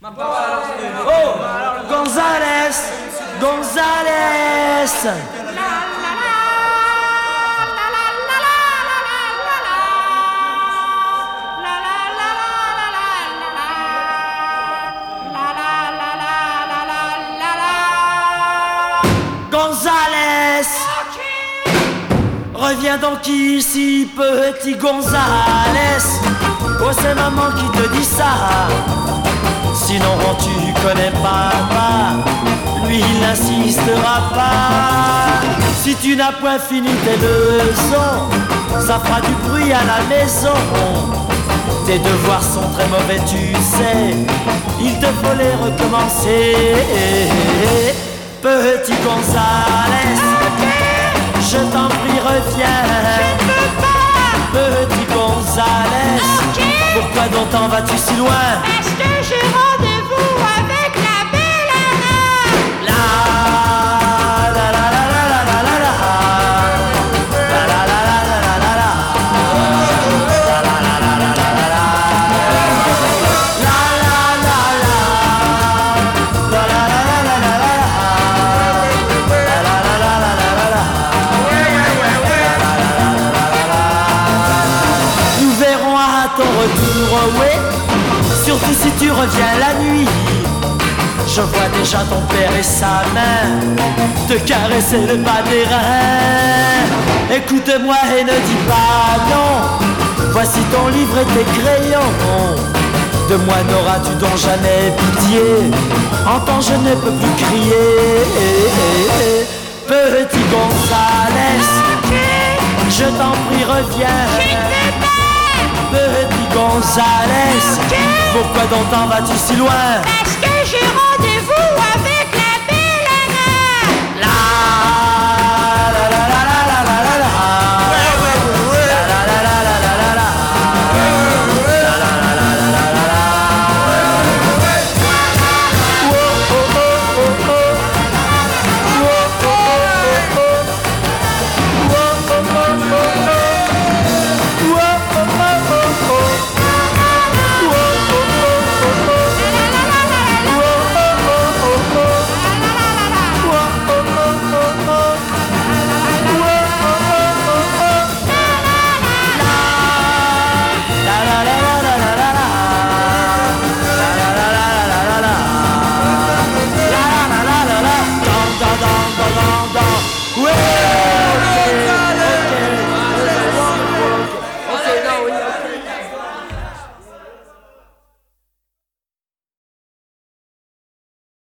Oh, González, González. González, reviens donc ici, petit González. Oh, c'est maman qui te dit ça. Sinon tu connais papa, lui il n'insistera pas. Si tu n'as point fini tes leçons, ça fera du bruit à la maison. Tes devoirs sont très mauvais, tu sais, il te faut les recommencer. Petit González, je t'en prie reviens. Petit González, pourquoi donc t'en vas-tu si loin? Parce que j'ai rendez-vous avec la belle Anna. La la la la la la la la la. La la la la la la la la. La la la la la la la la. La la la la. La la la la la la la. La la la la la la la la. Nous verrons à ton retour, ouais. Surtout si tu reviens la nuit. Je vois déjà ton père et sa main te caresser le bas des reins. Écoute-moi et ne dis pas non. Voici ton livre et tes crayons. De moi n'auras-tu donc jamais pitié? Entends, je ne peux plus crier. Petit González, je t'en prie reviens. Petit González, pourquoi donc t'en vas-tu si loin? Parce que